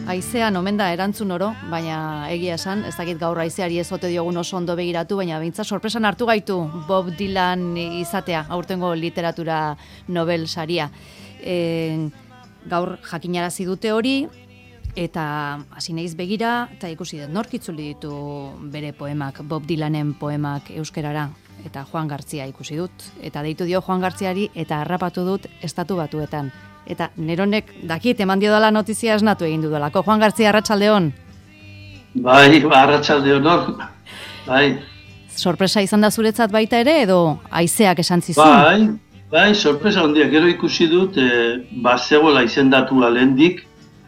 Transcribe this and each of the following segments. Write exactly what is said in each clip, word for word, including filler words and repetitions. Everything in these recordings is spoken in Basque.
Haizean omen da erantzun oro, baina egia esan, ez dakit gaur haizeari ez ote diogun oso ondo begiratu, baina behintzat sorpresan hartu gaitu Bob Dylan izatea, aurtengo literatura Nobel saria. E, gaur jakinarazi dute hori, eta hasi naiz begira, eta ikusi dut nork itzuli ditu bere poemak, Bob Dylanen poemak euskerara, eta Juan Gartzia ikusi dut, eta deitu dio Juan Gartziari, eta harrapatu dut Estatu Batuetan. Eta neronek dakit eman dio dela notizia esnatu egin dudalako. Juan Gartzia, arratsaldeon. Bai, ba, arratsaldeon hor. Bai. Sorpresa izan da zuretzat baita ere, edo haizeak esan zizun? Bai, bai, sorpresa handia. Gero ikusi dut, e, bazegoela izendatua lehendik,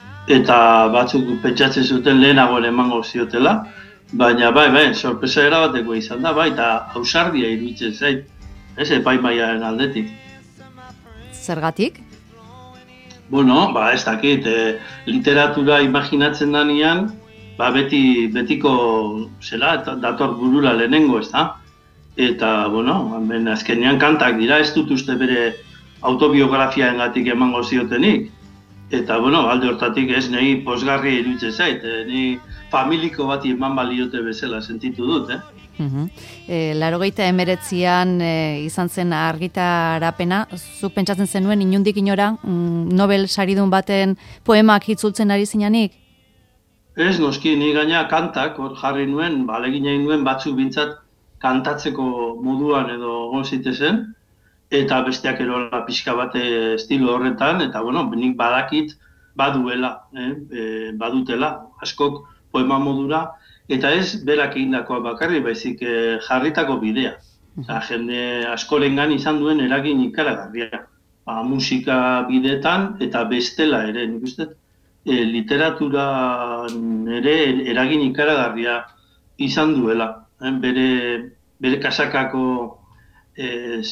eta batzuk pentsatzen zuten lehenago emango ziotela, baina bai, bai, sorpresa erabateko izan da, bai, eta ausardia iruditzen zait, ez epaimaiaren aldetik. Zergatik? Bueno, ba, ez dakit, e, literatura imaginatzen danean, ba, beti, betiko, zela, dator burura lehenengo, ez da? Eta, bueno, ben, azkenean kantak dira, ez dut uste bere autobiografiaengatik emango ziotenik. Eta, bueno, alde hortatik ez, nahi posgarri iruditzen zait, e, nahi familiko bati eman baliote bezala sentitu dut, eh? Uhum. E, Larogeita emeretzian e, izan zen argitarapena, zuk pentsatzen zenuen inundik inora mm, Nobel saridun baten poemak itzultzen ari zinanik? Ez, noski, ni gaina kantak hor jarri nuen, balegin egin nuen batzuk bintzat kantatzeko moduan edo egon zitezen, eta besteak erola pixka bate estilo horretan, eta bueno, nik badakit baduela, eh, e, badutela, askok poema modura, eta ez berak egindakoa bakarri, baizik eh, jarritako bidea. Osa, jende askorengan izan duen eragin ikaragarria. Ba, musika bideetan eta bestela ere, nik uste, e, literaturan ere eragin ikaragarria izan duela. Eh, bere, bere kasakako ez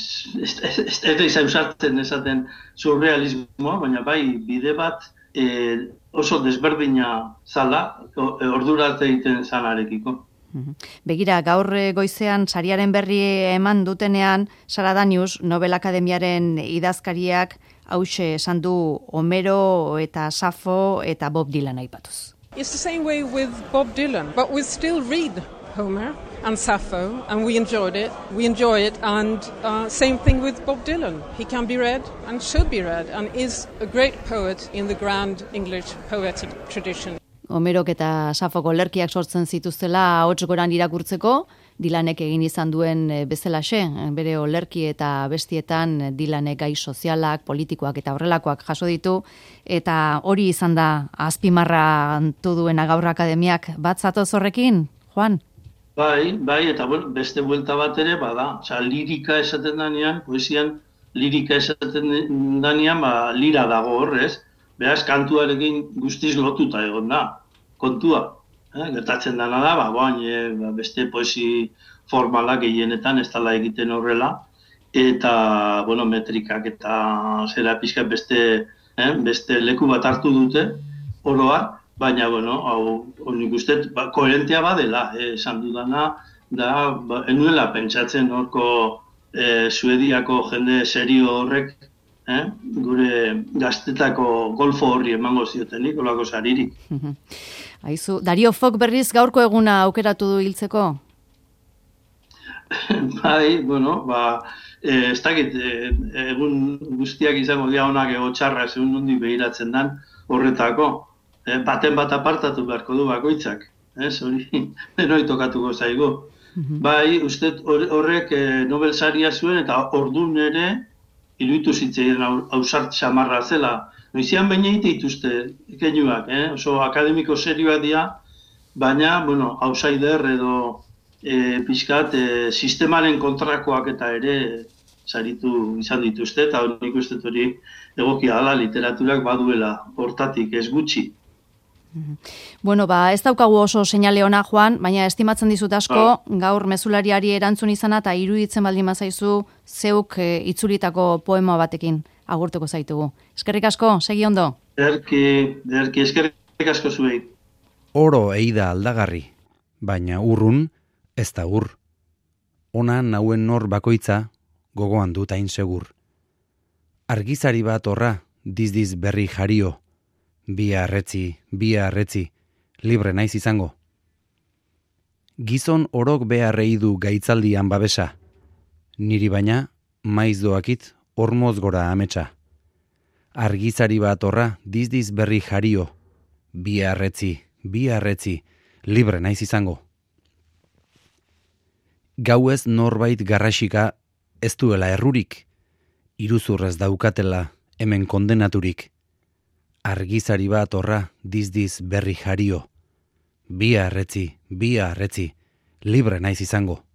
da izan usartzen esaten surrealismoa, baina bai bide bat e, oso desberdina zala, ordura arte egiten zanarekiko. Begira, gaur goizean sariaren berri eman dutenean, Sara Danius, Nobel Akademiaren idazkariak hauxe esan du Homero eta Safo eta Bob Dylan aipatuz. It's the same way with Bob Dylan, but we still read Homer and Sappho, and we enjoyed it. We enjoy it, and uh, same thing with Bob Dylan. He can be read and should be read, and is a great poet in the grand English poetic tradition. Homerok eta Safoko lerkiak sortzen zituztela ahots goran irakurtzeko, Dylanek egin izan duen bezalaxe, bere olerki eta bestietan Dylanek gai sozialak, politikoak eta horrelakoak jaso ditu, eta hori izan da azpimarratu duena gaur akademiak. Bat zatoz horrekin, Juan? Bai, bai, eta bueno, beste buelta bat ere bada. Osea, lirika esaten danean, poesian lirika esaten danean, ba, lira dago horrez. Beraz, kantuarekin guztiz lotuta egon da, kontua. Eh? Gertatzen dana da, ba, boain, e, ba, beste poesi formalak gehienetan ez dela egiten horrela, eta, bueno, metrikak eta zera pixka beste, eh? beste leku bat hartu dute, oroar, baina, bueno, hau nik uste, ba, koherentea badela, eh? esan dudana, da, ba, enuela pentsatzen horko eh, Suediako jende serio horrek, Eh? gure gaztetako golfo horri emango ziotenik, olako saririk. Aizu, Dario Fok berriz gaurko eguna aukeratu du hiltzeko? Bai, bueno, ba, eh, ez dakit, eh, egun guztiak izango dira honak ego txarra, segun nondi behiratzen dan horretako. Eh, baten bat apartatu beharko du bakoitzak, eh? hori denoi tokatuko zaigu. Bai, uste horrek eh, Nobel saria zuen eta ordun ere, iruditu zitzaidan ausart samarra zela. Noizian baina egite dituzte keinuak, eh? oso akademiko serioak dira, baina, bueno, outsider edo e, pixkat e, sistemaren kontrakoak eta ere saritu izan dituzte, eta nik uste hori egokia dela literaturak baduela hortatik ez gutxi. Bueno, ba, ez daukagu oso seinale ona, Juan, baina estimatzen dizut asko, gaur mezulariari erantzun izana eta iruditzen baldin bazaizu zeuk e, itzulitako poema batekin agurtuko zaitugu. Eskerrik asko, segi ondo. Ederki, ederki, eskerrik asko zuei. Oro eida aldagarri, baina urrun ez da ur. Ona nauen nor bakoitza gogoan dut hain segur. Argizari bat horra, dizdiz berri jario, Bi arretzi, bi arretzi, libre naiz izango. Gizon orok beharrei du gaitzaldian babesa. Niri baina, maiz doakit, ormoz gora ametsa. Argizari bat horra, dizdiz berri jario. Bi arretzi, bi arretzi, libre naiz izango. Gauez norbait garrasika ez duela errurik, iruzurrez daukatela hemen kondenaturik. Argizari bat horra, dizdiz berri jario. Bi arretzi, bi arretzi, libre naiz izango.